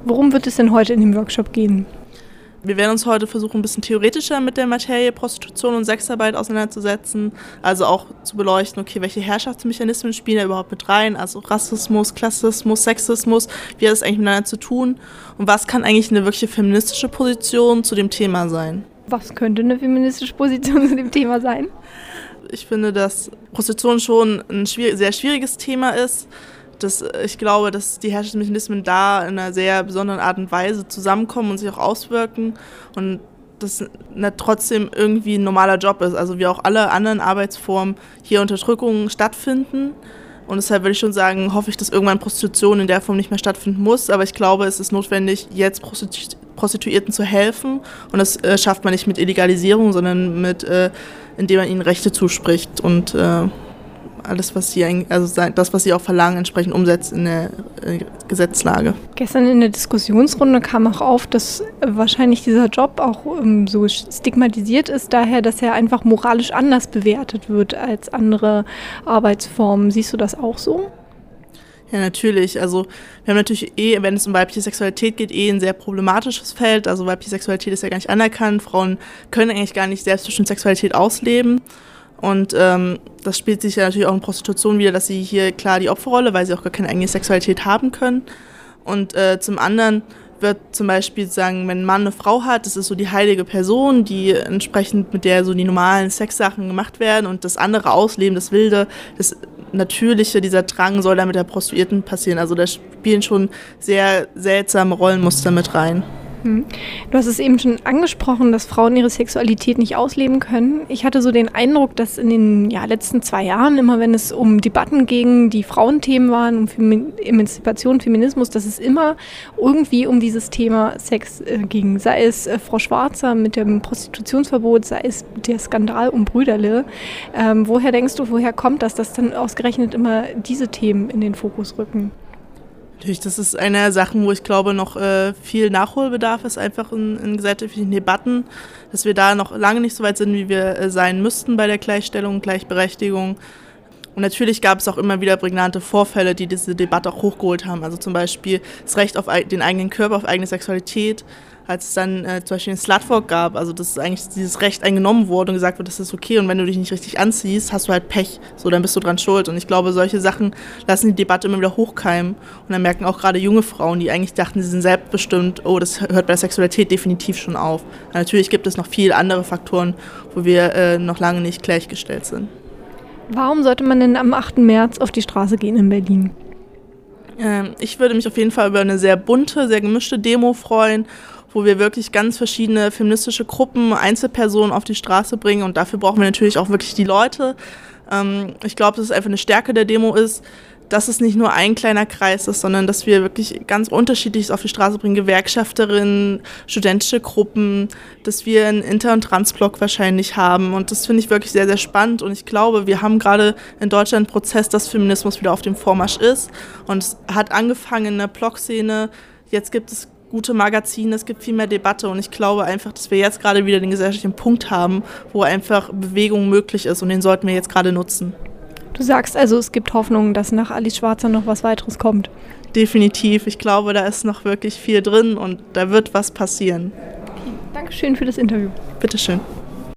Worum wird es denn heute in dem Workshop gehen? Wir werden uns heute versuchen, ein bisschen theoretischer mit der Materie Prostitution und Sexarbeit auseinanderzusetzen. Also auch zu beleuchten, okay, welche Herrschaftsmechanismen spielen da überhaupt mit rein? Also Rassismus, Klassismus, Sexismus, wie hat das eigentlich miteinander zu tun? Und was kann eigentlich eine wirkliche feministische Position zu dem Thema sein? Was könnte eine feministische Position zu dem Thema sein? Ich finde, dass Prostitution schon ein sehr schwieriges Thema ist. Ich glaube, dass die Herrschaftsmechanismen da in einer sehr besonderen Art und Weise zusammenkommen und sich auch auswirken und das trotzdem irgendwie ein normaler Job ist. Also wie auch alle anderen Arbeitsformen hier Unterdrückungen stattfinden. Und deshalb würde ich schon sagen, hoffe ich, dass irgendwann Prostitution in der Form nicht mehr stattfinden muss. Aber ich glaube, es ist notwendig, jetzt Prostituierten zu helfen. Und das schafft man nicht mit Illegalisierung, sondern indem man ihnen Rechte zuspricht und alles, was sie auch verlangen, entsprechend umsetzt in der Gesetzlage. Gestern in der Diskussionsrunde kam auch auf, dass wahrscheinlich dieser Job auch so stigmatisiert ist, daher, dass er einfach moralisch anders bewertet wird als andere Arbeitsformen. Siehst du das auch so? Ja, natürlich. Also wir haben natürlich wenn es um weibliche Sexualität geht, ein sehr problematisches Feld. Also weibliche Sexualität ist ja gar nicht anerkannt. Frauen können eigentlich gar nicht selbstbestimmt Sexualität ausleben. Und das spielt sich ja natürlich auch in Prostitution wieder, dass sie hier klar die Opferrolle, weil sie auch gar keine eigene Sexualität haben können. Und zum anderen wird zum Beispiel sagen, wenn ein Mann eine Frau hat, das ist so die heilige Person, die entsprechend mit der so die normalen Sexsachen gemacht werden und das andere Ausleben, das Wilde, das Natürliche, dieser Drang soll dann mit der Prostituierten passieren. Also da spielen schon sehr seltsame Rollenmuster mit rein. Du hast es eben schon angesprochen, dass Frauen ihre Sexualität nicht ausleben können. Ich hatte so den Eindruck, dass in den letzten 2 Jahren, immer wenn es um Debatten ging, die Frauenthemen waren, um Emanzipation, Feminismus, dass es immer irgendwie um dieses Thema Sex ging. Sei es Frau Schwarzer mit dem Prostitutionsverbot, sei es der Skandal um Brüderle. Woher denkst du, woher kommt das, dass dann ausgerechnet immer diese Themen in den Fokus rücken? Natürlich, das ist eine der Sachen, wo ich glaube, noch viel Nachholbedarf ist, einfach in gesellschaftlichen Debatten, dass wir da noch lange nicht so weit sind, wie wir sein müssten bei der Gleichstellung und Gleichberechtigung. Und natürlich gab es auch immer wieder prägnante Vorfälle, die diese Debatte auch hochgeholt haben. Also zum Beispiel das Recht auf den eigenen Körper, auf eigene Sexualität, als es dann zum Beispiel den Slutwalk gab, also dass eigentlich dieses Recht eingenommen wurde und gesagt wird, das ist okay und wenn du dich nicht richtig anziehst, hast du halt Pech, so dann bist du dran schuld. Und ich glaube, solche Sachen lassen die Debatte immer wieder hochkeimen und dann merken auch gerade junge Frauen, die eigentlich dachten, sie sind selbstbestimmt, oh, das hört bei der Sexualität definitiv schon auf. Aber natürlich gibt es noch viele andere Faktoren, wo wir noch lange nicht gleichgestellt sind. Warum sollte man denn am 8. März auf die Straße gehen in Berlin? Ich würde mich auf jeden Fall über eine sehr bunte, sehr gemischte Demo freuen, wo wir wirklich ganz verschiedene feministische Gruppen, Einzelpersonen auf die Straße bringen und dafür brauchen wir natürlich auch wirklich die Leute. Ich glaube, dass es einfach eine Stärke der Demo ist, dass es nicht nur ein kleiner Kreis ist, sondern dass wir wirklich ganz Unterschiedliches auf die Straße bringen, Gewerkschafterinnen, studentische Gruppen, dass wir einen Inter- und Transblock wahrscheinlich haben und das finde ich wirklich sehr, sehr spannend und ich glaube, wir haben gerade in Deutschland einen Prozess, dass Feminismus wieder auf dem Vormarsch ist und es hat angefangen in der Blog-Szene, jetzt gibt es gute Magazine, es gibt viel mehr Debatte und ich glaube einfach, dass wir jetzt gerade wieder den gesellschaftlichen Punkt haben, wo einfach Bewegung möglich ist und den sollten wir jetzt gerade nutzen. Du sagst also, es gibt Hoffnung, dass nach Alice Schwarzer noch was weiteres kommt? Definitiv. Ich glaube, da ist noch wirklich viel drin und da wird was passieren. Okay. Dankeschön für das Interview. Bitteschön.